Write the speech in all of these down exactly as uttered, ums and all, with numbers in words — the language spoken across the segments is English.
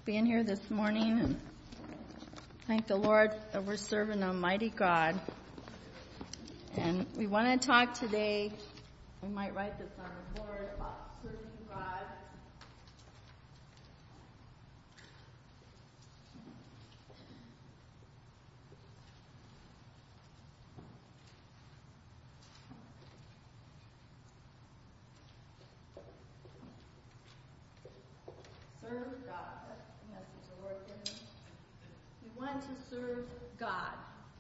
being here this morning, and thank the Lord that we're serving a mighty God. And we want to talk today, we might write this on the board, about serving God. Serve God. That's the message the Lord gave me. We want to serve God.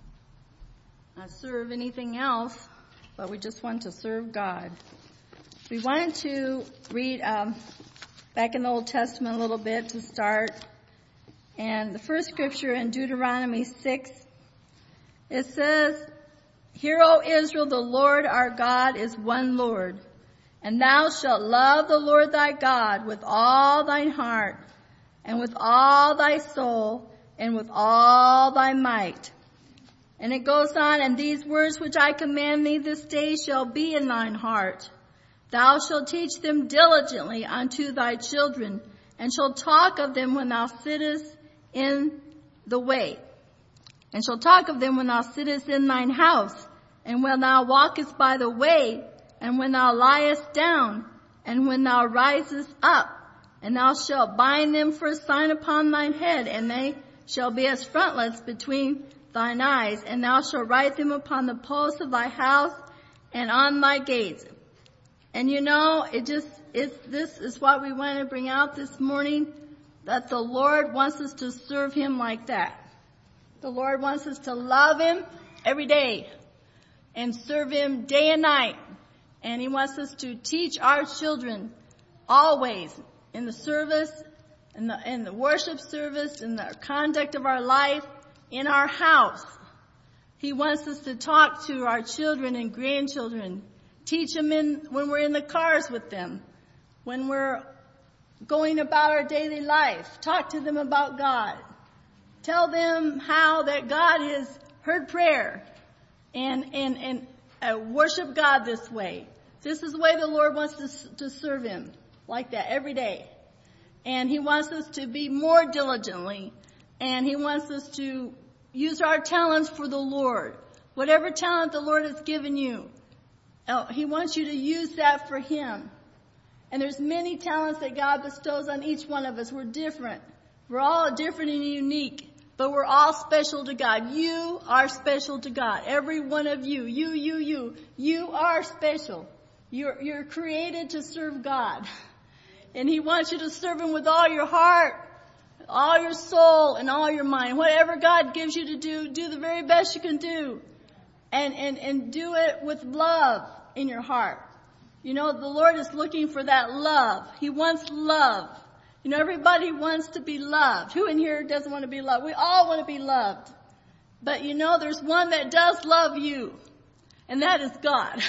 Not serve anything else, but we just want to serve God. We wanted to read um, back in the Old Testament a little bit to start. And the first scripture in Deuteronomy six, it says, "Hear, O Israel, the Lord our God is one Lord. And thou shalt love the Lord thy God with all thine heart, and with all thy soul, and with all thy might." And it goes on, "And these words which I command thee this day shall be in thine heart. Thou shalt teach them diligently unto thy children, and shalt talk of them when thou sittest in the way, and shalt talk of them when thou sittest in thine house, and when thou walkest by the way, and when thou liest down, and when thou risest up, and thou shalt bind them for a sign upon thine head, and they shall be as frontlets between thine eyes, and thou shalt write them upon the posts of thy house and on thy gates." And you know, it just, it's, this is what we want to bring out this morning, that the Lord wants us to serve Him like that. The Lord wants us to love Him every day and serve Him day and night. And He wants us to teach our children always in the service, in the, in the worship service, in the conduct of our life, in our house. He wants us to talk to our children and grandchildren. Teach them in, when we're in the cars with them. When we're going about our daily life. Talk to them about God. Tell them how that God has heard prayer. And, and, and uh, worship God this way. This is the way the Lord wants to, to serve Him. Like that every day. And He wants us to be more diligently. And He wants us to use our talents for the Lord. Whatever talent the Lord has given you, He wants you to use that for Him. And there's many talents that God bestows on each one of us. We're different. We're all different and unique. But we're all special to God. You are special to God. Every one of you. You, you, you. You are special. You're, you're created to serve God. And He wants you to serve Him with all your heart, all your soul, and all your mind. Whatever God gives you to do, do the very best you can do. And, and, and do it with love in your heart. You know, the Lord is looking for that love. He wants love. You know, everybody wants to be loved. Who in here doesn't want to be loved? We all want to be loved. But you know, there's one that does love you. And that is God.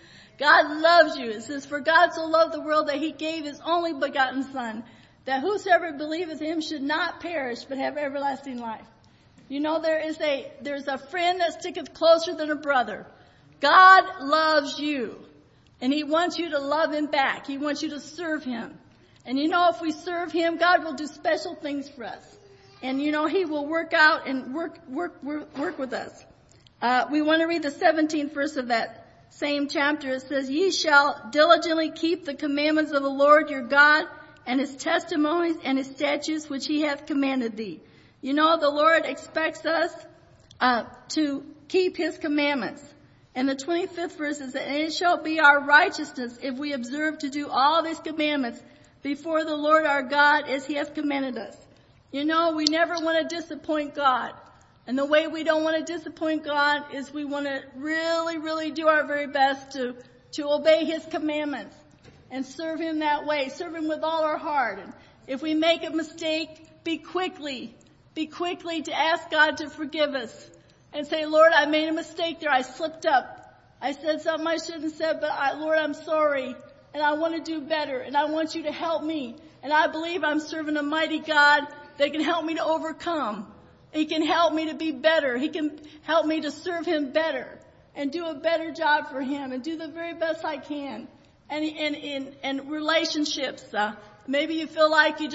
God loves you. It says, "For God so loved the world that He gave His only begotten Son, that whosoever believeth Him should not perish, but have everlasting life." You know, there is a, there's a friend that sticketh closer than a brother. God loves you. And He wants you to love Him back. He wants you to serve Him. And you know, if we serve Him, God will do special things for us. And you know, He will work out and work, work, work, work with us. Uh, we want to read the seventeenth verse of that same chapter. It says, "Ye shall diligently keep the commandments of the Lord your God, and His testimonies and His statutes which He hath commanded thee." You know, the Lord expects us uh, to keep His commandments. And the twenty-fifth verse is, "And it shall be our righteousness if we observe to do all these commandments before the Lord our God as He hath commanded us." You know, we never want to disappoint God. And the way we don't want to disappoint God is we want to really, really do our very best to, to obey His commandments and serve Him that way. Serve Him with all our heart. And if we make a mistake, be quickly, be quickly to ask God to forgive us and say, "Lord, I made a mistake there. I slipped up. I said something I shouldn't have said, but I, Lord, I'm sorry. And I want to do better. And I want you to help me. And I believe I'm serving a mighty God that can help me to overcome. He can help me to be better. He can help me to serve Him better and do a better job for Him and do the very best I can." And in, in, in relationships, uh, maybe you feel like you just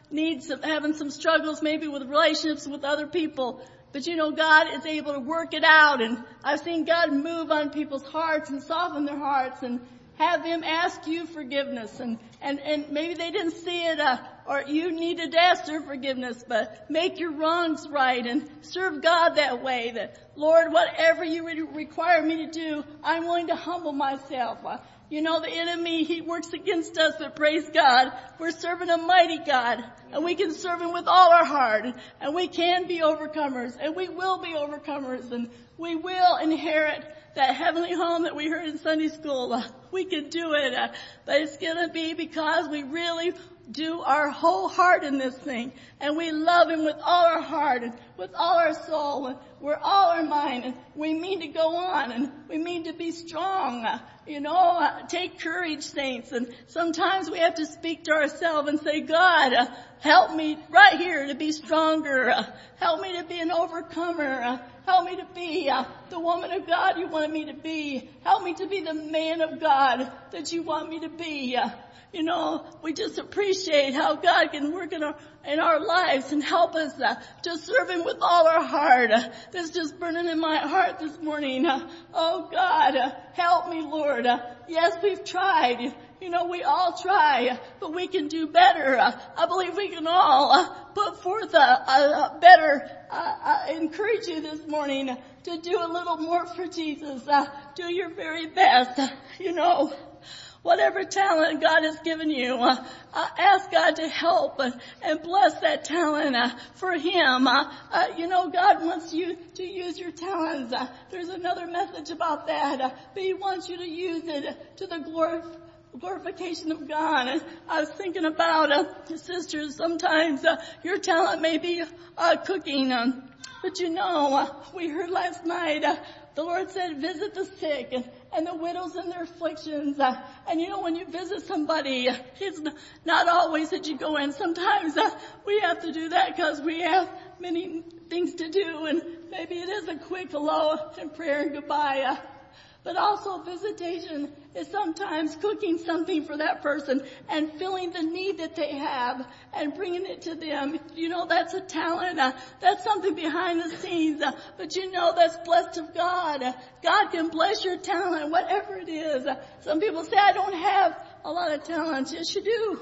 needs of having some struggles maybe with relationships with other people. But you know, God is able to work it out, and I've seen God move on people's hearts and soften their hearts and have them ask you forgiveness, and, and, and maybe they didn't see it, uh, or you needed to ask their forgiveness, but make your wrongs right and serve God that way. That, Lord, whatever you re- require me to do, I'm willing to humble myself. Uh, you know, the enemy, he works against us, but praise God, we're serving a mighty God, and we can serve him with all our heart, and we can be overcomers, and we will be overcomers, and we will inherit that heavenly home that we heard in Sunday school. Uh, we can do it, uh, but it's going to be because we really do our whole heart in this thing, and we love him with all our heart and with all our soul and we're all our mind, and we mean to go on, and we mean to be strong. Uh, you know, uh, take courage, saints, and sometimes we have to speak to ourselves and say, God, uh, help me right here to be stronger. Uh, help me to be an overcomer. Uh, help me to be uh, the woman of God you wanted me to be. Help me to be the man of God that you want me to be. Uh, You know, we just appreciate how God can work in our, in our lives and help us uh, to serve him with all our heart. Uh, that's just burning in my heart this morning. Uh, oh God, uh, help me, Lord. Uh, yes, we've tried. You know, we all try, uh, but we can do better. Uh, I believe we can all uh, put forth a, a, a better, uh, I encourage you this morning to do a little more for Jesus. Uh, do your very best. Uh, you know, whatever talent God has given you, uh, uh, ask God to help uh, and bless that talent uh, for him. Uh, uh, you know, God wants you to use your talents. Uh, there's another message about that, uh, but he wants you to use it to the glory glorification of God. And I was thinking about, uh, sisters, sometimes uh, your talent may be uh, cooking, um, but you know, uh, we heard last night, uh, the Lord said, visit the sick and, and the widows in their afflictions. Uh, and you know, when you visit somebody, it's not always that you go in. Sometimes uh, we have to do that because we have many things to do, and maybe it is a quick hello and prayer and goodbye. Uh, But also visitation is sometimes cooking something for that person and filling the need that they have and bringing it to them. You know, that's a talent. Uh, that's something behind the scenes. Uh, but you know, that's blessed of God. Uh, God can bless your talent, whatever it is. Uh, some people say, I don't have a lot of talents. Yes, you do.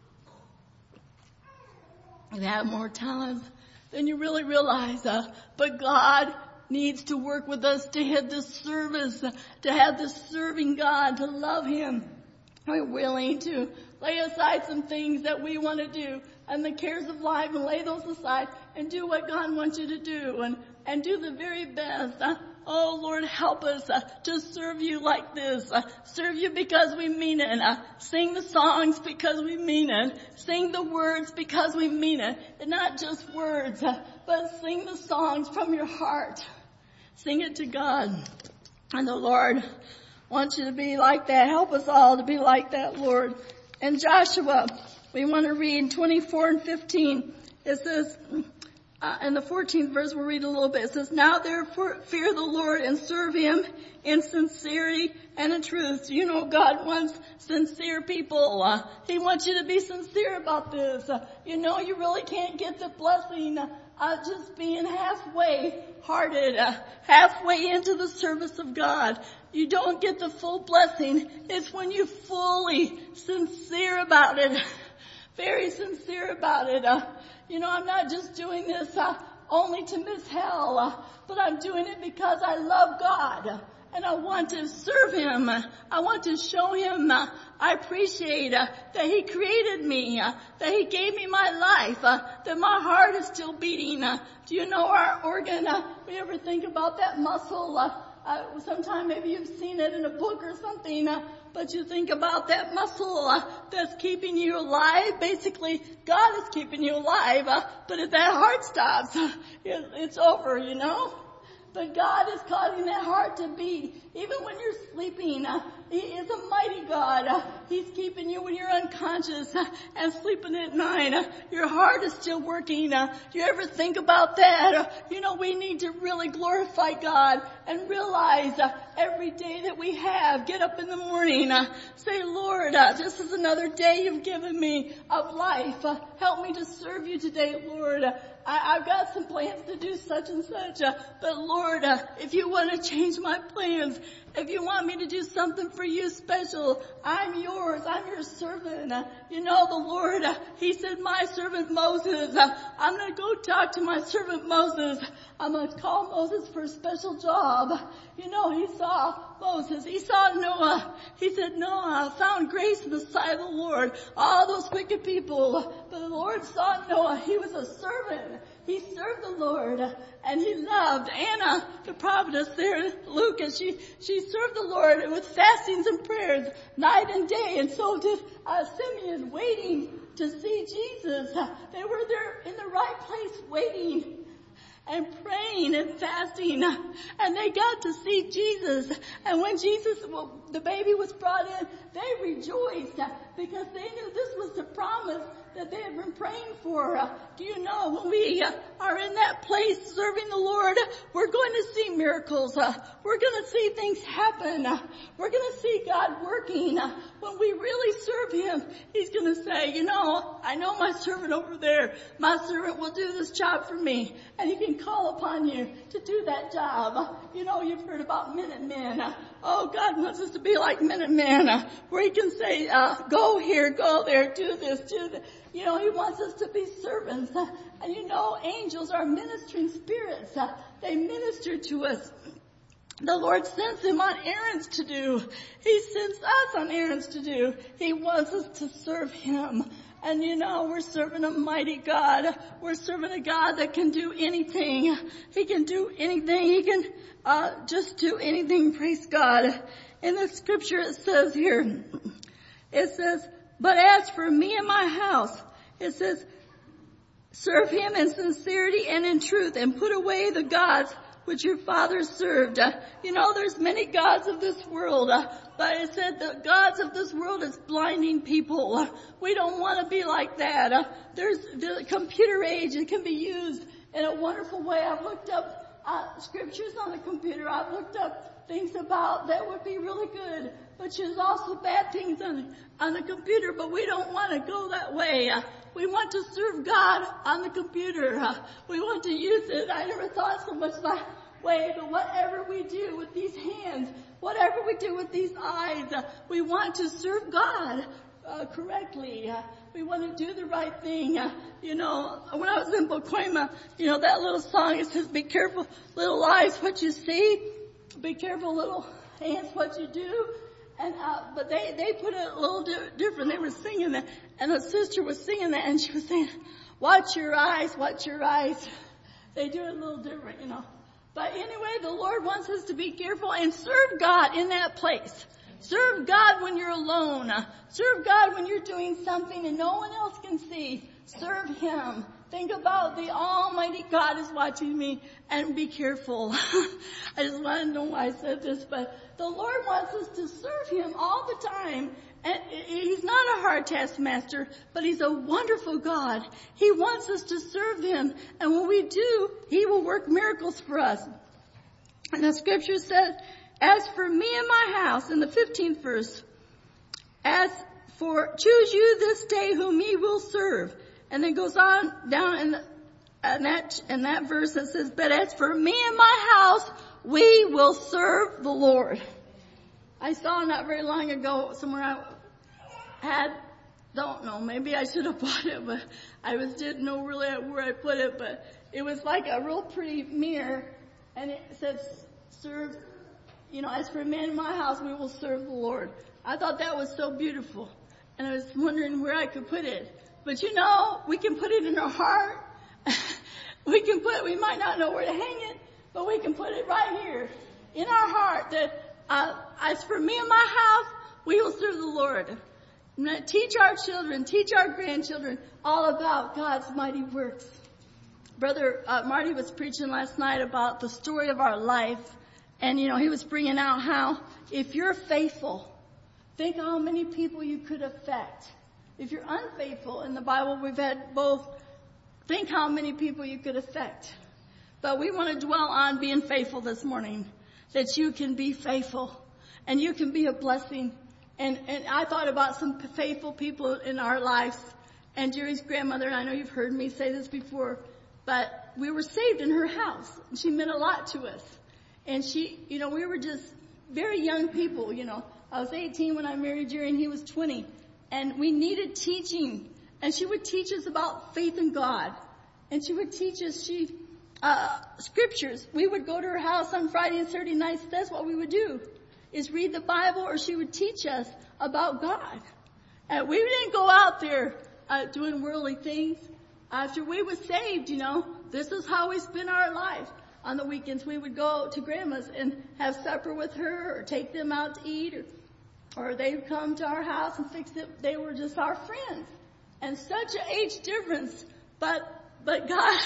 You have more talents than you really realize. Uh, but God needs to work with us to have this service, to have this serving God, to love him. We're willing to lay aside some things that we want to do and the cares of life, and lay those aside and do what God wants you to do, and, and do the very best. Uh, oh, Lord, help us uh, to serve you like this. Uh, serve you because we mean it. Uh, sing the songs because we mean it. Sing the words because we mean it. And not just words, uh, but sing the songs from your heart. Sing it to God. And the Lord wants you to be like that. Help us all to be like that, Lord. And Joshua, we want to read twenty-four and fifteen. It says, uh, in the fourteenth verse, we'll read a little bit. It says, now therefore fear the Lord and serve him in sincerity and in truth. You know, God wants sincere people. Uh, he wants you to be sincere about this. Uh, you know, you really can't get the blessing uh, uh, just being halfway hearted, uh, halfway into the service of God. You don't get the full blessing. It's when you're fully sincere about it. Very sincere about it. Uh, you know, I'm not just doing this uh, only to miss hell, uh, but I'm doing it because I love God. Uh, and I want to serve him. Uh, I want to show him uh, I appreciate uh, that he created me, uh, that he gave me my life, uh, that my heart is still beating. Uh, do you know our organ? Uh, we ever think about that muscle? Uh, uh, sometime maybe you've seen it in a book or something, uh, but you think about that muscle uh, that's keeping you alive. Basically, God is keeping you alive, uh, but if that heart stops, uh, it, it's over, you know? But God is causing that heart to beat. Even when you're sleeping, uh, He is a mighty God. Uh, he's keeping you when you're unconscious uh, and sleeping at night. Uh, your heart is still working. Uh, do you ever think about that? Uh, you know, we need to really glorify God and realize uh, every day that we have, get up in the morning, uh, say, Lord, uh, this is another day you've given me of life. Uh, help me to serve you today, Lord. Uh, I, I've got some plans to do such and such, uh, but Lord, uh, if you want to change my plans, if you want me to do something for you special, I'm yours. I'm your servant. Uh, you know, the Lord, uh, he said, my servant Moses, uh, I'm going to go talk to my servant Moses. I'm going to call Moses for a special job. You know, he saw Moses. He saw Noah. He said, Noah found grace in the sight of the Lord. All those wicked people. But the Lord saw Noah. He was a servant. He served the Lord, and he loved Anna, the prophetess there, Luke, and she, she served the Lord with fastings and prayers night and day, and so did uh, Simeon, waiting to see Jesus. They were there in the right place waiting and praying and fasting, and they got to see Jesus. And when Jesus, well, the baby was brought in, they rejoiced because they knew this was the promise that they had been praying for. Uh, do you know, when we uh, are in that place serving the Lord, we're going to see miracles. Uh, we're going to see things happen. Uh, we're going to see God working. Uh, when we really serve him, he's going to say, you know, I know my servant over there. My servant will do this job for me. And he can call upon you to do that job. Uh, you know, you've heard about Minutemen. Uh, oh, God wants us to be like Minutemen, uh, where he can say, uh, go here, go there, do this, do that. You know, he wants us to be servants. Uh, and you know, angels are ministering spirits. Uh, they minister to us. The Lord sends them on errands to do. He sends us on errands to do. He wants us to serve him. And you know, we're serving a mighty God. We're serving a God that can do anything. He can do anything. He can uh just do anything. Praise God. In the scripture it says here, it says, but as for me and my house, it says, serve him in sincerity and in truth, and put away the gods which your fathers served. Uh, you know, there's many gods of this world, uh, but it said the gods of this world is blinding people. Uh, we don't want to be like that. Uh, there's the computer age. It can be used in a wonderful way. I've looked up uh, scriptures on the computer. I've looked up things about that would be really good, but there's also bad things on on the computer. But we don't want to go that way. Uh, we want to serve God on the computer. Uh, we want to use it. I never thought so much that way, but whatever we do with these hands, whatever we do with these eyes, uh, we want to serve God uh, correctly. Uh, we want to do the right thing. Uh, you know, when I was in Boquema, you know, that little song, it says, be careful, little eyes, what you see. Be careful, little hands, what you do. And, uh, but they, they put it a little di- different. They were singing that, and a sister was singing that, and she was saying, watch your eyes, watch your eyes. They do it a little different, you know. But anyway, the Lord wants us to be careful and serve God in that place. Serve God when you're alone. Serve God when you're doing something and no one else can see. Serve him. Think about the Almighty God is watching me, and be careful. I just want to know why I said this, but the Lord wants us to serve him all the time. And he's not a hard taskmaster, but he's a wonderful God. He wants us to serve him, and when we do, he will work miracles for us. And the scripture says, as for me and my house, in the fifteenth verse, as for choose you this day whom ye will serve. And then goes on down in, the, in that in that verse that says, but as for me and my house, we will serve the Lord. I saw not very long ago somewhere I had, don't know, maybe I should have bought it, but I was didn't know really where I put it, but it was like a real pretty mirror, and it said, serve, you know, as for me and my house, we will serve the Lord. I thought that was so beautiful, and I was wondering where I could put it. But you know, we can put it in our heart. we can put, we might not know where to hang it, but we can put it right here in our heart that, uh, as for me and my house, we will serve the Lord. Teach our children, teach our grandchildren all about God's mighty works. Brother uh, Marty was preaching last night about the story of our life. And, you know, he was bringing out how if you're faithful, Think how many people you could affect. If you're unfaithful, in the Bible we've had both. Think how many people you could affect. But we want to dwell on being faithful this morning. That you can be faithful. And you can be a blessing. And, and I thought about some faithful people in our lives. And Jerry's grandmother, I know you've heard me say this before, but we were saved in her house. She meant a lot to us. And she, you know, we were just very young people, you know. I was eighteen when I married Jerry and he was twenty. And we needed teaching. And she would teach us about faith in God. And she would teach us, she, uh, scriptures. We would go to her house on Friday and Saturday nights. That's what we would do, is read the Bible, or she would teach us about God. And we didn't go out there uh, doing worldly things. After we were saved, you know, this is how we spent our life. On the weekends, we would go to Grandma's and have supper with her, or take them out to eat, or, or they'd come to our house and fix it. They were just our friends. And such an age difference, but but God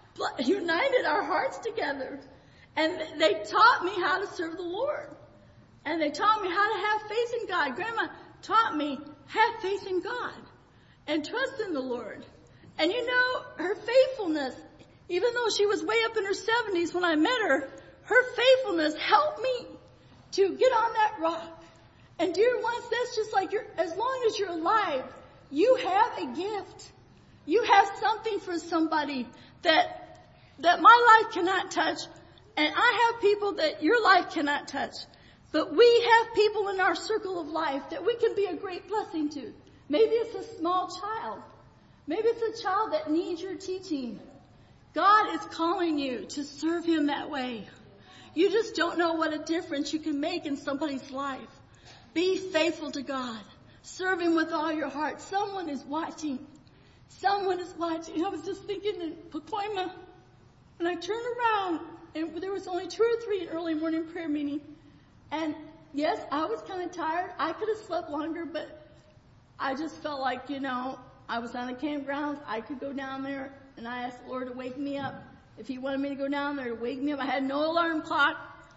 united our hearts together. And they taught me how to serve the Lord. And they taught me how to have faith in God. Grandma taught me, have faith in God and trust in the Lord. And you know, her faithfulness, even though she was way up in her seventies when I met her, her faithfulness helped me to get on that rock. And dear ones, that's just like you're, as long as you're alive, you have a gift. You have something for somebody that, that my life cannot touch. And I have people that your life cannot touch. But we have people in our circle of life that we can be a great blessing to. Maybe it's a small child. Maybe it's a child that needs your teaching. God is calling you to serve Him that way. You just don't know what a difference you can make in somebody's life. Be faithful to God. Serve Him with all your heart. Someone is watching. Someone is watching. I was just thinking in Pacoima, when I turned around, and there was only two or three in early morning prayer meeting. And yes, I was kind of tired. I could have slept longer, but I just felt like, you know, I was on a campground. I could go down there, and I asked the Lord to wake me up. If He wanted me to go down there to wake me up, I had no alarm clock.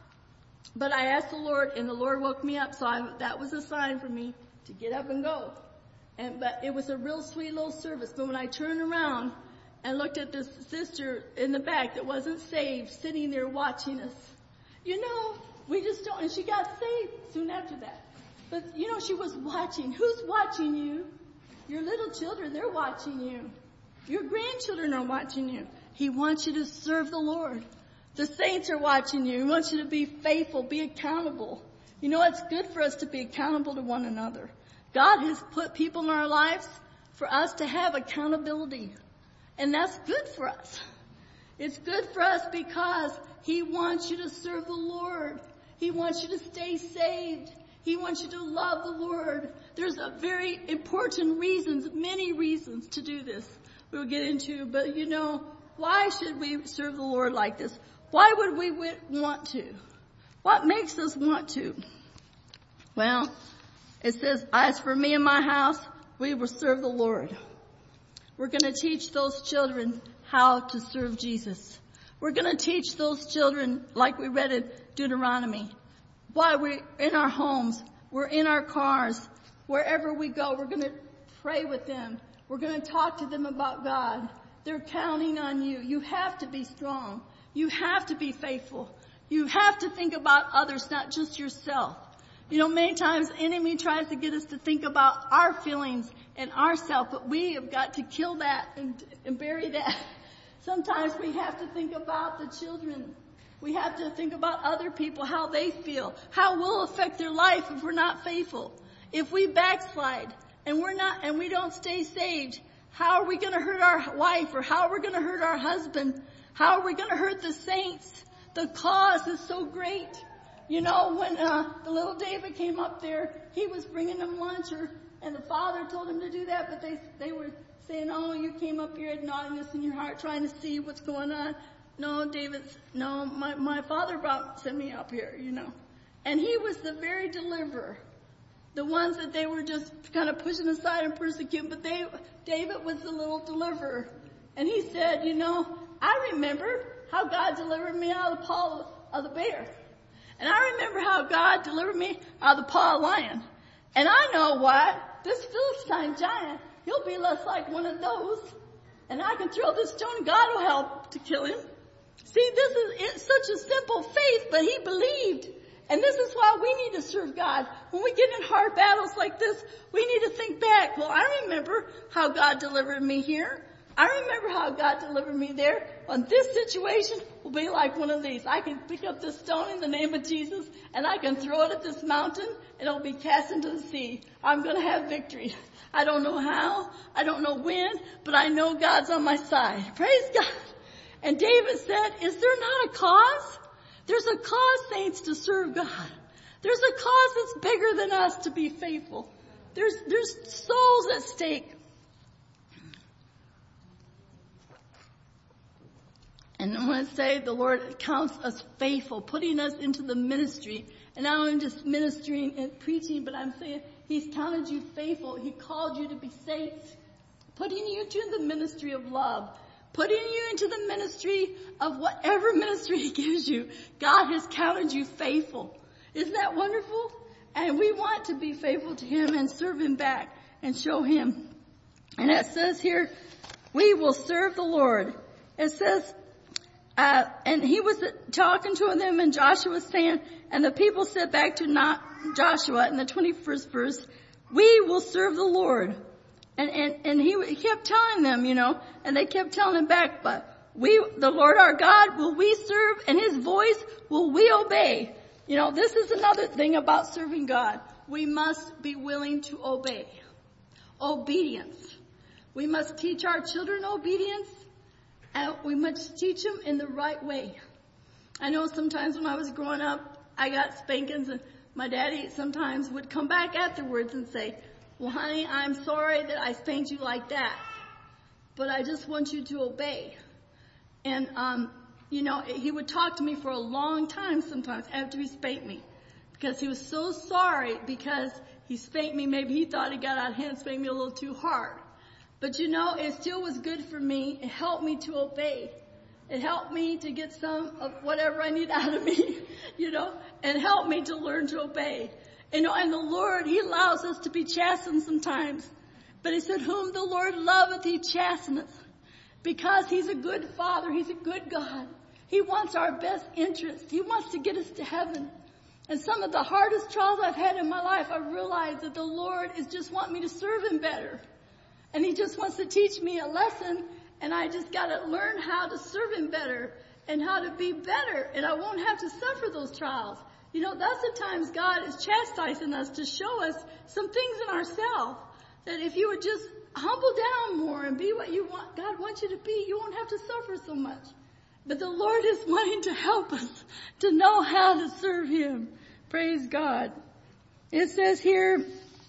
But I asked the Lord, and the Lord woke me up, so I, that was a sign for me to get up and go. And but it was a real sweet little service. But when I turned around and looked at this sister in the back that wasn't saved, sitting there watching us, you know, we just don't. And she got saved soon after that. But you know, she was watching. Who's watching you? Your little children, they're watching you. Your grandchildren are watching you. He wants you to serve the Lord. The saints are watching you. He wants you to be faithful, be accountable. You know, it's good for us to be accountable to one another. God has put people in our lives for us to have accountability. And that's good for us. It's good for us because He wants you to serve the Lord. He wants you to stay saved. He wants you to love the Lord. There's a very important reasons, many reasons to do this we'll get into. But you know, why should we serve the Lord like this? Why would we want to? What makes us want to? Well, it says, as for me and my house, we will serve the Lord. We're going to teach those children how to serve Jesus. We're going to teach those children, like we read in Deuteronomy, while we're in our homes, we're in our cars, wherever we go, we're going to pray with them. We're going to talk to them about God. They're counting on you. You have to be strong. You have to be faithful. You have to think about others, not just yourself. You know, many times the enemy tries to get us to think about our feelings and ourselves, but we have got to kill that and, and bury that. Sometimes we have to think about the children. We have to think about other people, how they feel, how we'll affect their life if we're not faithful. If we backslide and we're not, and we don't stay saved, how are we going to hurt our wife, or how are we going to hurt our husband? How are we going to hurt the saints? The cause is so great. You know, when uh, the little David came up there, he was bringing them lunch, or, and the father told him to do that, but they they were saying, oh, you came up here with naughtiness in your heart, trying to see what's going on. No, David, no, my, my father brought, sent me up here, you know. And he was the very deliverer. The ones that they were just kind of pushing aside and persecuting, but they, David was the little deliverer. And he said, you know, I remember how God delivered me out of the paw of the bear. And I remember how God delivered me out of the paw of the lion. And I know what, this Philistine giant, he'll be less like one of those. And I can throw this stone and God will help to kill him. See, this is it's such a simple faith, but he believed. And this is why we need to serve God. When we get in hard battles like this, we need to think back. Well, I remember how God delivered me here. I remember how God delivered me there. Well, this situation will be like one of these. I can pick up this stone in the name of Jesus, and I can throw it at this mountain, and it'll be cast into the sea. I'm going to have victory. I don't know how. I don't know when, but I know God's on my side. Praise God. And David said, is there not a cause? There's a cause, saints, to serve God. There's a cause that's bigger than us to be faithful. There's, there's souls at stake. And I want to say the Lord counts us faithful, putting us into the ministry. And not only just ministering and preaching, but I'm saying He's counted you faithful. He called you to be saints, putting you into the ministry of love, putting you into the ministry of whatever ministry He gives you. God has counted you faithful. Isn't that wonderful? And we want to be faithful to Him and serve Him back and show Him. And it says here, we will serve the Lord. It says, uh, and he was talking to them, and Joshua was saying, and the people said back to not Joshua in the twenty-first verse, we will serve the Lord. And, and, and he, he kept telling them, you know, and they kept telling him back, but we, the Lord our God, will we serve, and His voice will we obey. You know, this is another thing about serving God. We must be willing to obey. Obedience. We must teach our children obedience, and we must teach them in the right way. I know sometimes when I was growing up, I got spankings, and my daddy sometimes would come back afterwards and say, well, honey, I'm sorry that I spanked you like that, but I just want you to obey. And, um, you know, he would talk to me for a long time sometimes after he spanked me, because he was so sorry because he spanked me. Maybe he thought he got out of hand and spanked me a little too hard. But, you know, it still was good for me. It helped me to obey. It helped me to get some of whatever I need out of me, you know, and helped me to learn to obey. You know, and the Lord, He allows us to be chastened sometimes. But He said, whom the Lord loveth, He chasteneth. Because He's a good Father. He's a good God. He wants our best interest. He wants to get us to heaven. And some of the hardest trials I've had in my life, I realized that the Lord is just wanting me to serve Him better. And He just wants to teach me a lesson. And I just got to learn how to serve Him better and how to be better. And I won't have to suffer those trials. You know, that's the times God is chastising us to show us some things in ourselves. That if you would just humble down more and be what you want, God wants you to be, you won't have to suffer so much. But the Lord is wanting to help us to know how to serve Him. Praise God. It says here,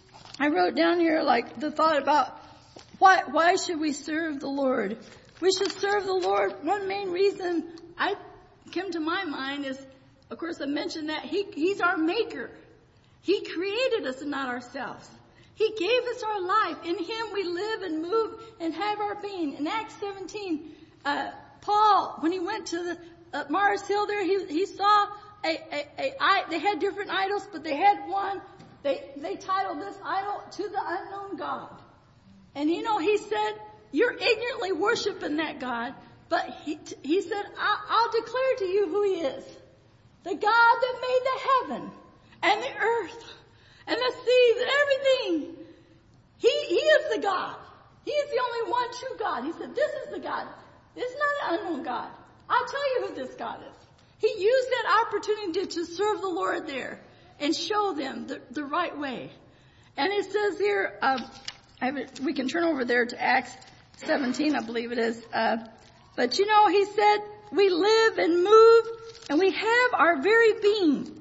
I wrote down here like the thought about why, why should we serve the Lord? We should serve the Lord. One main reason I came to my mind is, of course, I mentioned that he, He's our maker. He created us and not ourselves. He gave us our life. In Him we live and move and have our being. In Acts seventeen, uh, Paul, when he went to the uh, Mars Hill there, he, he saw a, a, a, a, they had different idols, but they had one. They, they titled this idol To the Unknown God. And you know, he said, you're ignorantly worshiping that God. But he, he said, I'll, I'll declare to you who He is. The God that made the heaven and the earth and the seas and everything. He, he is the God. He is the only one true God. He said, this is the God. It's not an unknown God. I'll tell you who this God is. He used that opportunity to serve the Lord there and show them the, the right way. And it says here, um, I have it, we can turn over there to Acts seventeen, I believe it is. Uh, but you know, he said, we live and move and we have our very being.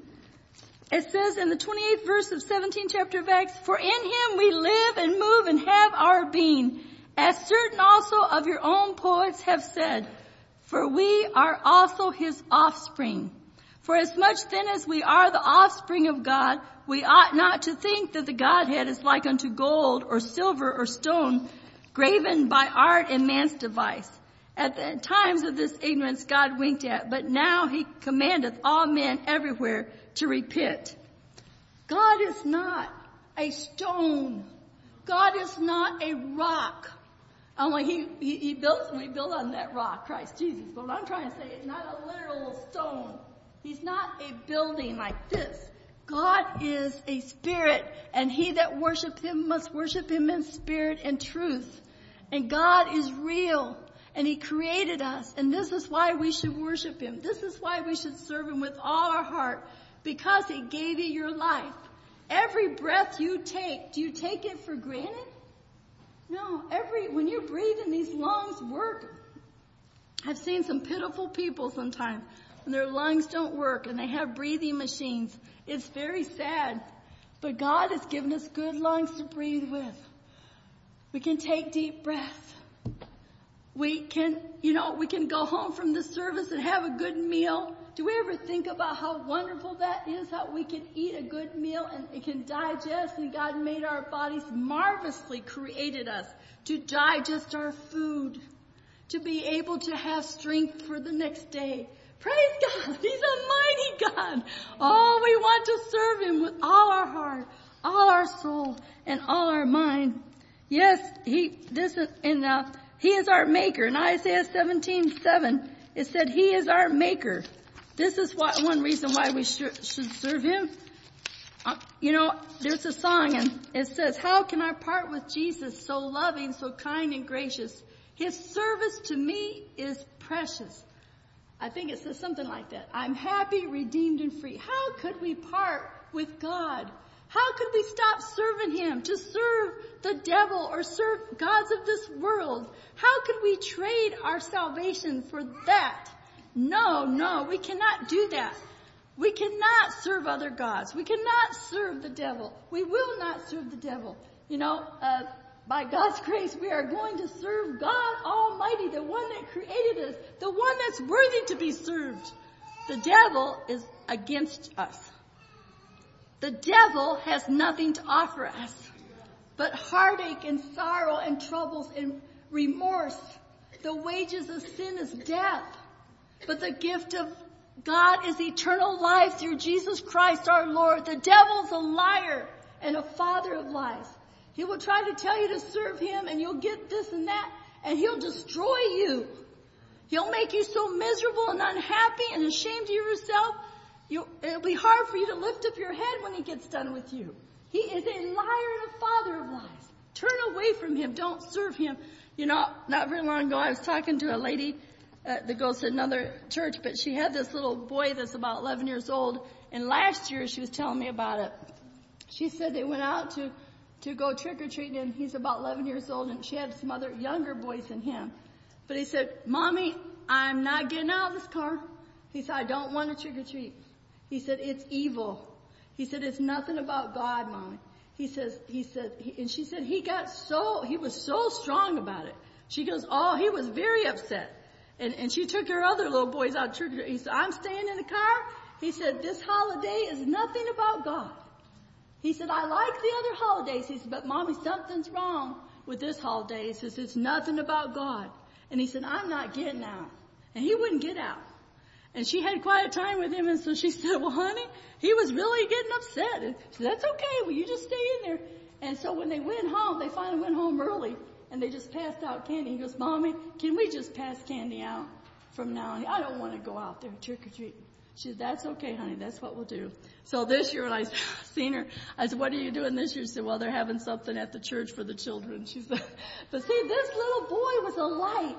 It says in the twenty-eighth verse of seventeenth chapter of Acts, for in Him we live and move and have our being, as certain also of your own poets have said, for we are also His offspring. For as much then as we are the offspring of God, we ought not to think that the Godhead is like unto gold or silver or stone, graven by art and man's device. At the times of this ignorance God winked at, but now He commandeth all men everywhere to repent. God is not a stone. God is not a rock. I'm like, he, he, he built, we built on that rock, Christ Jesus. But what I'm trying to say is not a literal stone. He's not a building like this. God is a spirit, and he that worships him must worship him in spirit and truth. And God is real, and he created us, and this is why we should worship him. This is why we should serve him with all our heart, because he gave you your life. Every breath you take, do you take it for granted? No, every, when you're breathing, these lungs work. I've seen some pitiful people sometimes when their lungs don't work and they have breathing machines. It's very sad. But God has given us good lungs to breathe with. We can take deep breaths. We can, you know, we can go home from the service and have a good meal. Do we ever think about how wonderful that is, how we can eat a good meal and it can digest, and God made our bodies, marvelously created us to digest our food, to be able to have strength for the next day. Praise God. He's a mighty God. Oh, we want to serve him with all our heart, all our soul, and all our mind. Yes, he, this is, in, uh, he is our maker. In Isaiah seventeen seven, it said he is our maker. This is what, one reason why we should, should serve him. Uh, you know, there's a song and it says, how can I part with Jesus, so loving, so kind and gracious? His service to me is precious. I think it says something like that. I'm happy, redeemed, and free. How could we part with God? How could we stop serving him to serve the devil or serve gods of this world? How could we trade our salvation for that? No, no, we cannot do that. We cannot serve other gods. We cannot serve the devil. We will not serve the devil. You know, uh, by God's grace, we are going to serve God Almighty, the one that created us, the one that's worthy to be served. The devil is against us. The devil has nothing to offer us but heartache and sorrow and troubles and remorse. The wages of sin is death. But the gift of God is eternal life through Jesus Christ our Lord. The devil's a liar and a father of lies. He will try to tell you to serve him and you'll get this and that, and he'll destroy you. He'll make you so miserable and unhappy and ashamed of yourself. You, it'll be hard for you to lift up your head when he gets done with you. He is a liar and a father of lies. Turn away from him. Don't serve him. You know, not very long ago I was talking to a lady Uh, that goes to another church, but she had this little boy that's about eleven years old, and last year she was telling me about it. She said they went out to, to go trick-or-treating, and he's about eleven years old, and she had some other younger boys than him. But he said, Mommy, I'm not getting out of this car. He said, I don't want to trick-or-treat. He said, it's evil. He said, it's nothing about God, Mommy. He says, he said, he, and she said, he got so, he was so strong about it. She goes, oh, he was very upset. And, and she took her other little boys out to church. He said, I'm staying in the car. He said, this holiday is nothing about God. He said, I like the other holidays. He said, but Mommy, something's wrong with this holiday. He says, it's nothing about God. And he said, I'm not getting out. And he wouldn't get out. And she had quite a time with him. And so she said, well, honey, he was really getting upset. And she said, that's okay. Well, you just stay in there. And so when they went home, they finally went home early. And they just passed out candy. He goes, Mommy, can we just pass candy out from now on? I don't want to go out there trick-or-treating. She said, that's okay, honey. That's what we'll do. So this year when I seen her, I said, what are you doing this year? She said, well, they're having something at the church for the children. She said, but see, this little boy was a light.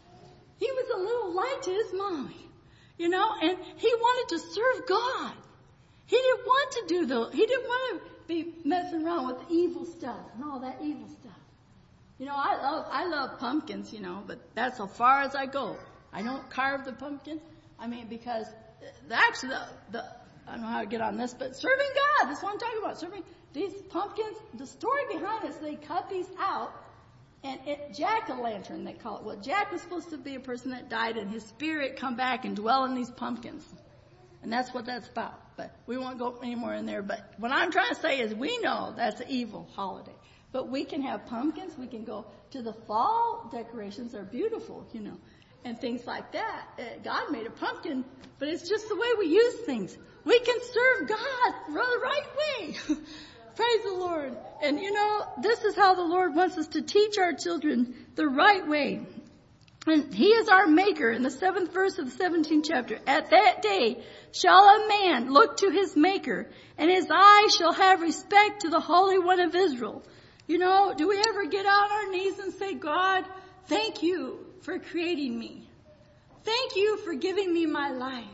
He was a little light to his mommy, you know, and he wanted to serve God. He didn't want to do the, he didn't want to be messing around with evil stuff and all that evil stuff. You know, I love, I love pumpkins, you know, but that's as far as I go. I don't carve the pumpkin. I mean, because the, actually the, the, I don't know how to get on this, but serving God, that's what I'm talking about. Serving these pumpkins, the story behind it is they cut these out, and it, jack-o'-lantern, they call it. Well, Jack was supposed to be a person that died, and his spirit come back and dwell in these pumpkins. And that's what that's about. But we won't go any more in there. But what I'm trying to say is we know that's an evil holiday. But we can have pumpkins. We can go to the fall decorations. Are beautiful, you know, and things like that. Uh, God made a pumpkin, but it's just the way we use things. We can serve God the right way. Praise the Lord. And you know, this is how the Lord wants us to teach our children the right way. And he is our maker in the seventh verse of the seventeenth chapter. At that day shall a man look to his maker, and his eye shall have respect to the Holy One of Israel. You know, do we ever get on our knees and say, God, thank you for creating me. Thank you for giving me my life.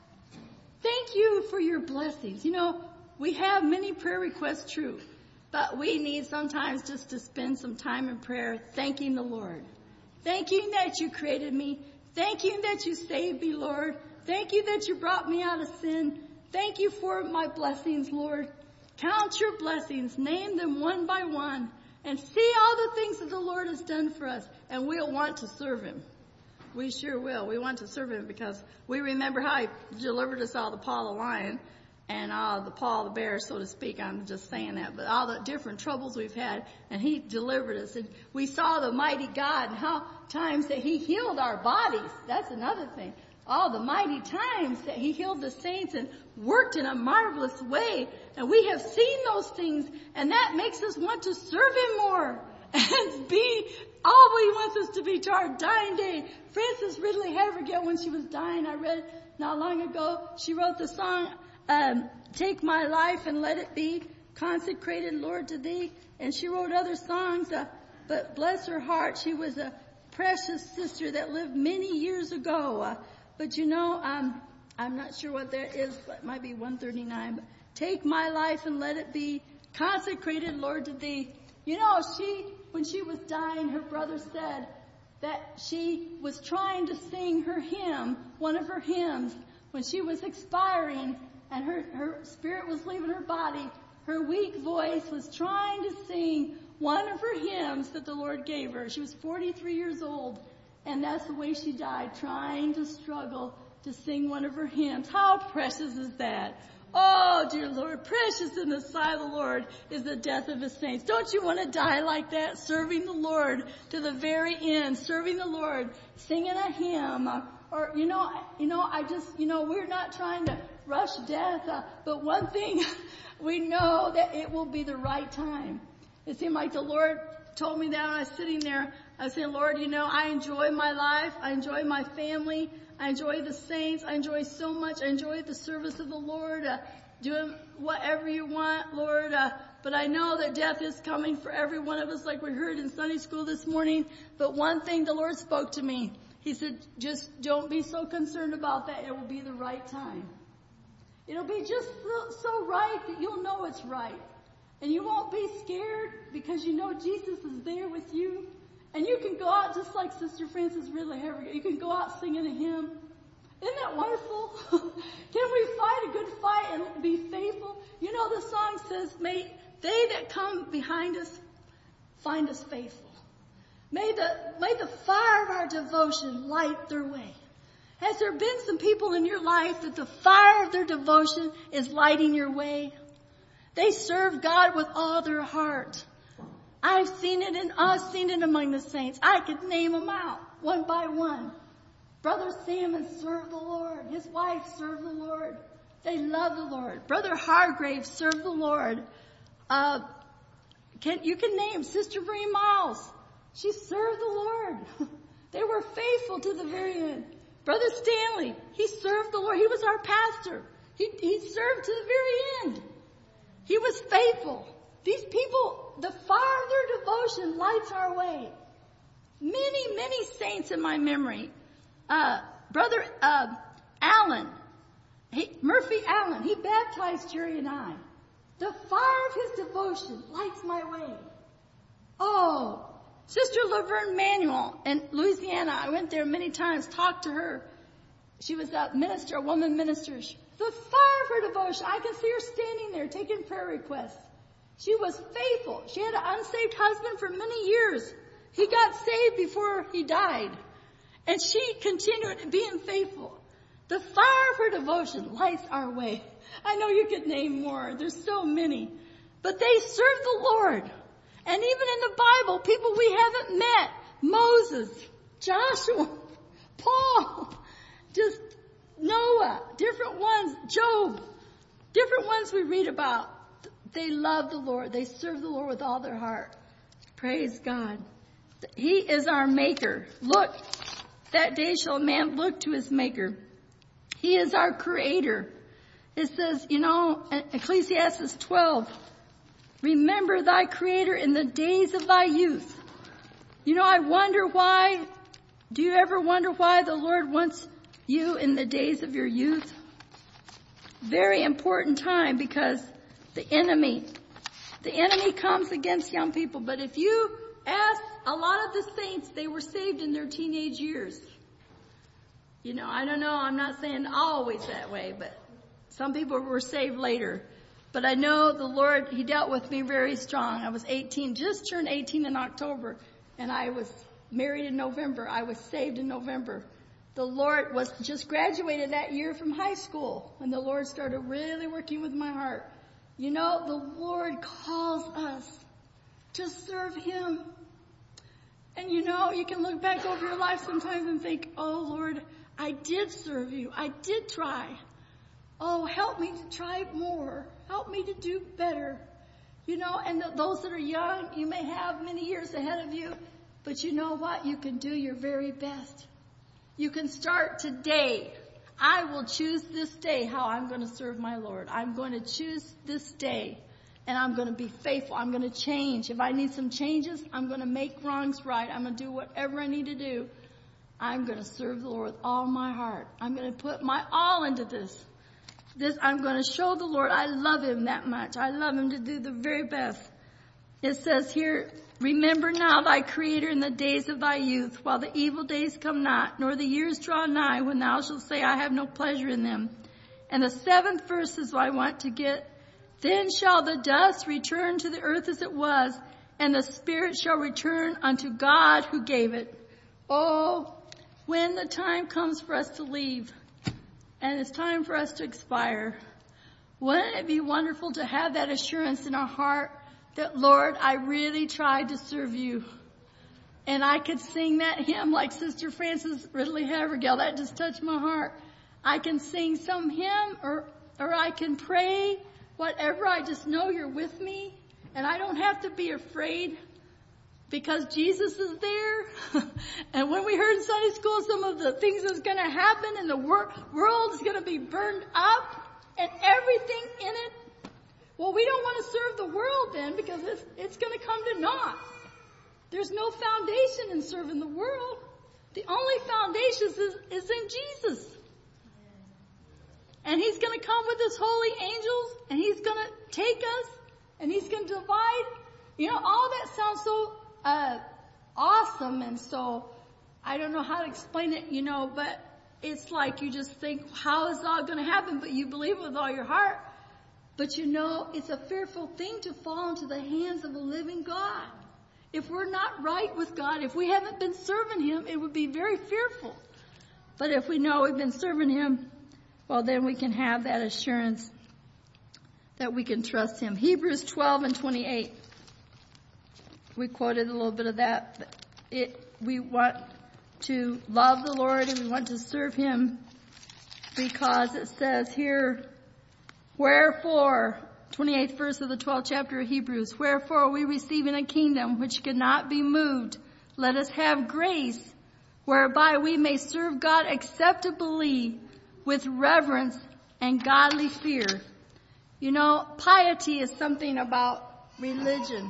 Thank you for your blessings. You know, we have many prayer requests, true, but we need sometimes just to spend some time in prayer thanking the Lord. Thank you that you created me. Thank you that you saved me, Lord. Thank you that you brought me out of sin. Thank you for my blessings, Lord. Count your blessings. Name them one by one. And see all the things that the Lord has done for us. And we'll want to serve him. We sure will. We want to serve him because we remember how he delivered us out of the paw of the lion and out of the paw of the bear, so to speak. I'm just saying that. But all the different troubles we've had, and he delivered us. And we saw the mighty God and how times that he healed our bodies. That's another thing. All the mighty times that he healed the saints and worked in a marvelous way. And we have seen those things, and that makes us want to serve him more and be all he wants us to be to our dying day. Frances Ridley Havergal, when she was dying, I read not long ago, she wrote the song, um, Take My Life and Let It Be Consecrated, Lord, to Thee. And she wrote other songs, uh, but bless her heart, she was a precious sister that lived many years ago. Uh, but you know, um, I'm not sure what that is, but it might be one thirty-nine. But take my life and let it be consecrated, Lord, to Thee. You know, she, when she was dying, her brother said that she was trying to sing her hymn, one of her hymns, when she was expiring and her, her spirit was leaving her body. Her weak voice was trying to sing one of her hymns that the Lord gave her. She was forty-three years old, and that's the way she died, trying to struggle to sing one of her hymns. How precious is that? Oh, dear Lord, precious in the sight of the Lord is the death of his saints. Don't you want to die like that, serving the Lord to the very end, serving the Lord, singing a hymn, or, or you know, you know, I just, you know, we're not trying to rush death, uh, but one thing, we know that it will be the right time. It seemed like the Lord told me that when I was sitting there. I said, Lord, you know, I enjoy my life. I enjoy my family. I enjoy the saints. I enjoy so much. I enjoy the service of the Lord, uh, doing whatever you want, Lord. Uh, but I know that death is coming for every one of us, like we heard in Sunday school this morning. But one thing the Lord spoke to me. He said, just don't be so concerned about that. It will be the right time. It'll be just so, so right that you'll know it's right. And you won't be scared because you know Jesus is there with you. And you can go out just like Sister Frances Ridley Havergal. You can go out singing a hymn. Isn't that wonderful? Can we fight a good fight and be faithful? You know, the song says, may they that come behind us find us faithful. May the, may the fire of our devotion light their way. Has there been some people in your life that the fire of their devotion is lighting your way? They serve God with all their heart. I've seen it and I've seen it among the saints. I could name them out one by one. Brother Salmon served the Lord. His wife served the Lord. They love the Lord. Brother Hargrave served the Lord. Uh, can, you can name Sister Bree Miles. She served the Lord. They were faithful to the very end. Brother Stanley, he served the Lord. He was our pastor. He, he served to the very end. He was faithful. These people, the fire of their devotion lights our way. Many, many saints in my memory. Uh, Brother uh, Allen, he, Murphy Allen, he baptized Jerry and I. The fire of his devotion lights my way. Oh, Sister Laverne Manuel in Louisiana, I went there many times, talked to her. She was a minister, a woman minister. The fire of her devotion, I can see her standing there taking prayer requests. She was faithful. She had an unsaved husband for many years. He got saved before he died. And she continued being faithful. The fire of her devotion lights our way. I know you could name more. There's so many. But they served the Lord. And even in the Bible, people we haven't met. Moses, Joshua, Paul, just Noah, different ones, Job, different ones we read about. they love the Lord. They serve the Lord with all their heart. Praise God. He is our maker. Look, that day shall man look to his maker. He is our creator. It says, you know, Ecclesiastes twelve, remember thy creator in the days of thy youth. You know, I wonder why, do you ever wonder why the Lord wants you in the days of your youth? Very important time, because the enemy, the enemy comes against young people. But if you ask a lot of the saints, they were saved in their teenage years. You know, I don't know, I'm not saying always that way, but some people were saved later. But I know the Lord, He dealt with me very strong. I was eighteen, just turned eighteen in October, and I was married in November. I was saved in November. The Lord was just graduated that year from high school, and the Lord started really working with my heart. You know, the Lord calls us to serve Him. And you know, you can look back over your life sometimes and think, oh Lord, I did serve you. I did try. Oh, help me to try more. Help me to do better. You know, and th- those that are young, you may have many years ahead of you, but you know what? You can do your very best. You can start today. I will choose this day how I'm going to serve my Lord. I'm going to choose this day, and I'm going to be faithful. I'm going to change. If I need some changes, I'm going to make wrongs right. I'm going to do whatever I need to do. I'm going to serve the Lord with all my heart. I'm going to put my all into this. This, I'm going to show the Lord I love Him that much. I love Him to do the very best. It says here, remember now thy Creator in the days of thy youth, while the evil days come not, nor the years draw nigh, when thou shalt say, I have no pleasure in them. And the seventh verse is what I want to get. Then shall the dust return to the earth as it was, and the spirit shall return unto God who gave it. Oh, when the time comes for us to leave, and it's time for us to expire, wouldn't it be wonderful to have that assurance in our heart that, Lord, I really tried to serve you. And I could sing that hymn like Sister Frances Ridley Havergal. That just touched my heart. I can sing some hymn, or, or I can pray, whatever. I just know you're with me, and I don't have to be afraid, because Jesus is there. And when we heard in Sunday school some of the things that's going to happen, and the wor- world is going to be burned up and everything in it. Well, we don't want to serve the world then, because it's, it's going to come to naught. There's no foundation in serving the world. The only foundation is, is in Jesus. And He's going to come with His holy angels, and He's going to take us, and He's going to divide. You know, all that sounds so Uh, awesome, and so I don't know how to explain it, you know, but it's like you just think, how is it all going to happen? But you believe it with all your heart. But you know, it's a fearful thing to fall into the hands of a living God. If we're not right with God, if we haven't been serving Him, it would be very fearful. But if we know we've been serving Him, well, then we can have that assurance that we can trust Him. Hebrews twelve and twenty-eight. We quoted a little bit of that. But it, we want to love the Lord, and we want to serve Him, because it says here, wherefore, twenty-eighth verse of the twelfth chapter of Hebrews, wherefore we receiving a kingdom which cannot be moved, let us have grace, whereby we may serve God acceptably with reverence and godly fear. You know, piety is something about religion.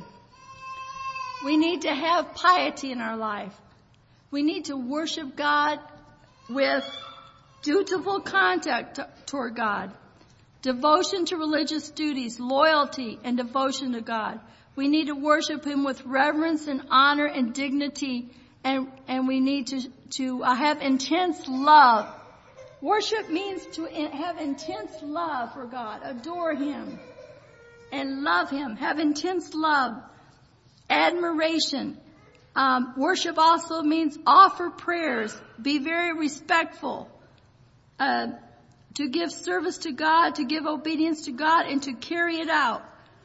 We need to have piety in our life. We need to worship God with dutiful conduct toward God, devotion to religious duties, loyalty, and devotion to God. We need to worship Him with reverence and honor and dignity, and, and we need to, to uh, have intense love. Worship means to in, have intense love for God, adore Him, and love Him, have intense love. Admiration. Um, worship also means offer prayers, be very respectful, uh, to give service to God, to give obedience to God, and to carry it out.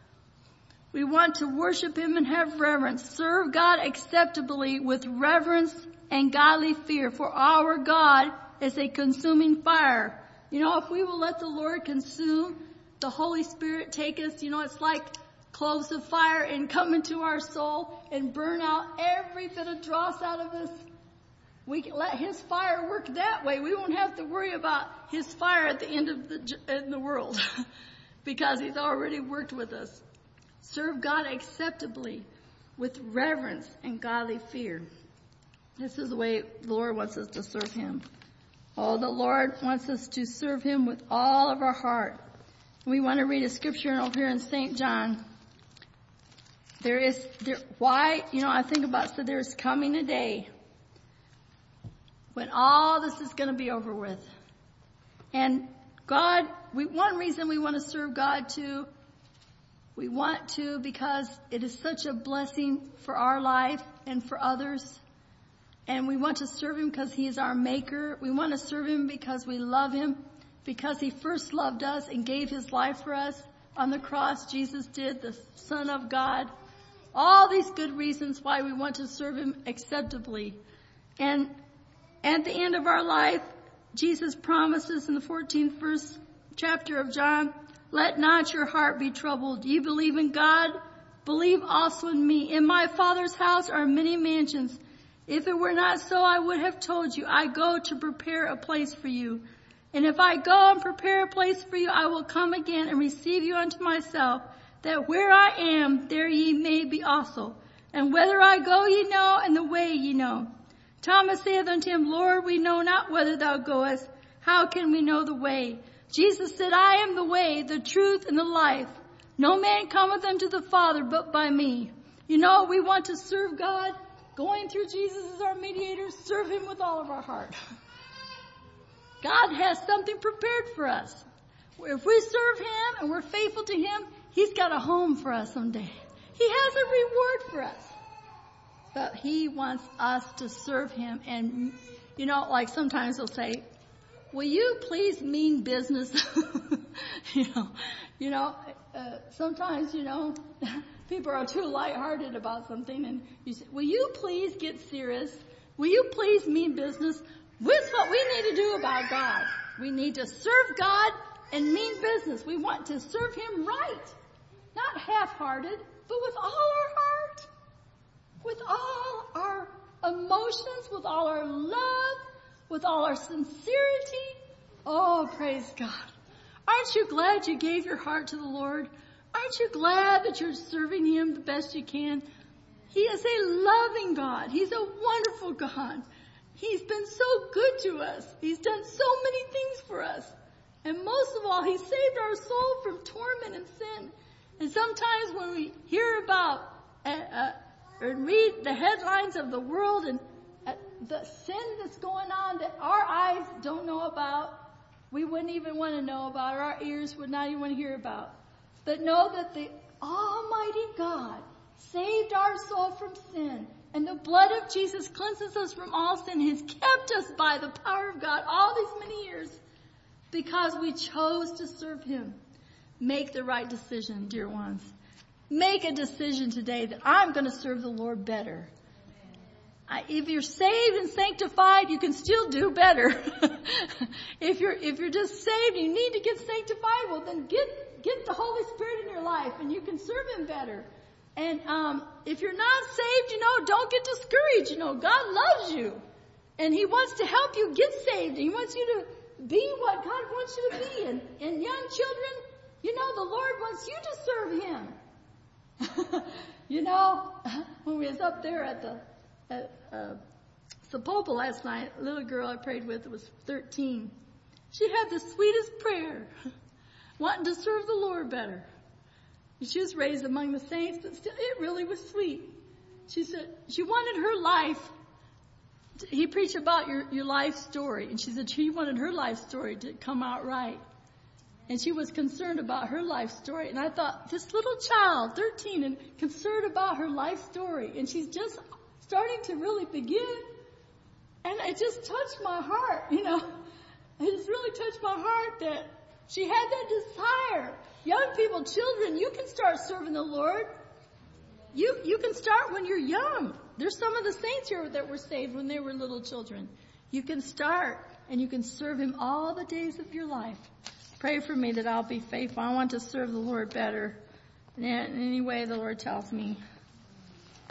We want to worship Him and have reverence. Serve God acceptably with reverence and godly fear, for our God is a consuming fire. You know, if we will let the Lord consume the Holy Spirit take us. You know, it's like cloves of fire and come into our soul and burn out every bit of dross out of us. We can let His fire work that way. We won't have to worry about His fire at the end of the, in the world because He's already worked with us. Serve God acceptably with reverence and godly fear. This is the way the Lord wants us to serve Him. Oh, the Lord wants us to serve Him with all of our heart. We want to read a scripture over here in Saint John. There is, there, why, you know, I think about, so there's coming a day when all this is going to be over with. And God, we, one reason we want to serve God too, we want to because it is such a blessing for our life and for others. And we want to serve Him because He is our maker. We want to serve Him because we love Him, because He first loved us and gave His life for us on the cross. Jesus did, the Son of God. All these good reasons why we want to serve Him acceptably. And at the end of our life, Jesus promises in the fourteenth verse chapter of John, let not your heart be troubled. You believe in God, believe also in me. In my Father's house are many mansions. If it were not so, I would have told you, I go to prepare a place for you. And if I go and prepare a place for you, I will come again and receive you unto myself, that where I am, there ye may be also. And whither I go ye know, and the way ye know. Thomas saith unto him, Lord, we know not whither thou goest. How can we know the way? Jesus said, I am the way, the truth, and the life. No man cometh unto the Father but by me. You know, we want to serve God. Going through Jesus as our mediator, serve Him with all of our heart. God has something prepared for us. If we serve Him and we're faithful to Him, He's got a home for us someday. He has a reward for us. But He wants us to serve Him. And, you know, like sometimes He'll say, will you please mean business? you know, you know, uh, sometimes, you know, people are too lighthearted about something. And you say, will you please get serious? Will you please mean business? With what we need to do about God. We need to serve God and mean business. We want to serve Him right. Not half-hearted, but with all our heart. With all our emotions, with all our love, with all our sincerity. Oh, praise God. Aren't you glad you gave your heart to the Lord? Aren't you glad that you're serving Him the best you can? He is a loving God. He's a wonderful God. He's been so good to us. He's done so many things for us. And most of all, He saved our soul from torment and sin. And sometimes when we hear about uh, uh, or read the headlines of the world and uh, the sin that's going on that our eyes don't know about, we wouldn't even want to know about, or our ears would not even want to hear about. But know that the Almighty God saved our soul from sin. And the blood of Jesus cleanses us from all sin. Has kept us by the power of God all these many years because we chose to serve Him. Make the right decision, dear ones. Make a decision today that I'm going to serve the Lord better. I, if you're saved and sanctified, you can still do better. if you're if you're just saved, you need to get sanctified. Well, then get get the Holy Spirit in your life, and you can serve Him better. And um, if you're not saved, you know, don't get discouraged. You know, God loves you, and He wants to help you get saved. He wants you to be what God wants you to be. And, and young children, you know, the Lord wants you to serve Him. you know, when we was up there at the at, uh, Sapulpa last night, a little girl I prayed with was thirteen. She had the sweetest prayer, wanting to serve the Lord better. She was raised among the saints, but still, it really was sweet. She said she wanted her life. He preached about your, your life story, and she said she wanted her life story to come out right. And she was concerned about her life story. And I thought, this little child, thirteen, and concerned about her life story, and she's just starting to really begin. And it just touched my heart, you know. It just really touched my heart that she had that desire. Young people, children, you can start serving the Lord. You you can start when you're young. There's some of the saints here that were saved when they were little children. You can start and you can serve Him all the days of your life. Pray for me that I'll be faithful. I want to serve the Lord better in any way the Lord tells me.